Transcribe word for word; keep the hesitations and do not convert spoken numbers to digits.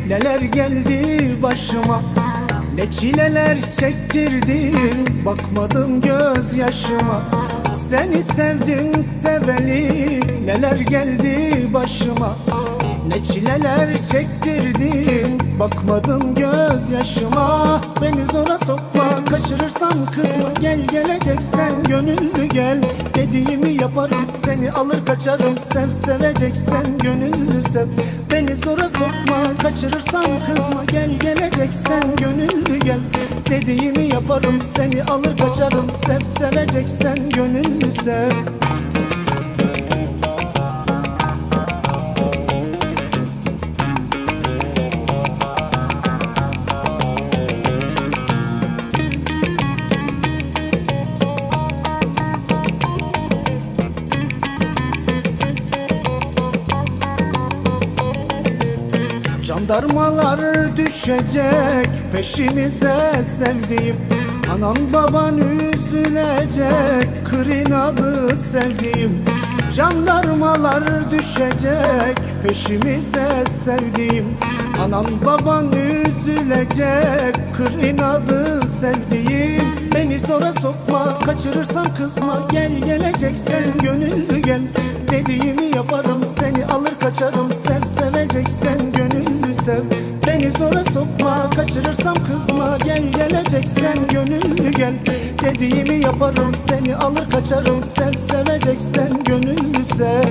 neler geldi başıma, ne çileler çektirdin, bakmadım gözyaşıma. Seni sevdim seveli, neler geldi başıma, ne çileler çektirdin, bakmadım gözyaşıma. Beni zora sokma, kaçırırsam kızma, gel geleceksen gönüllü gel. Dediğimi yaparım, seni alır kaçarım, sev seveceksen gönüllü sev. Beni zora sokma, kaçırırsam kızma, gel geleceksen gönüllü gel. Dediğimi yaparım, seni alır kaçarım, sev seveceksen gönüllü sev. Jandarmalar düşecek peşimize sevdiğim, anan baban üzülecek kır inadı sevdiğim. Jandarmalar düşecek peşimize sevdiğim, anan baban üzülecek kır inadı sevdiğim. Beni zora sokma, kaçırırsam kızma, gel geleceksen gönüllü gel. Dediğimi yaparım, seni alır kaçarım, sev seveceksen gönüllü sev. Beni zora sokma, kaçırırsam kızma, gel geleceksen gönüllü gel. Dediğimi yaparım, seni alır kaçarım, sev seveceksen gönüllü sev.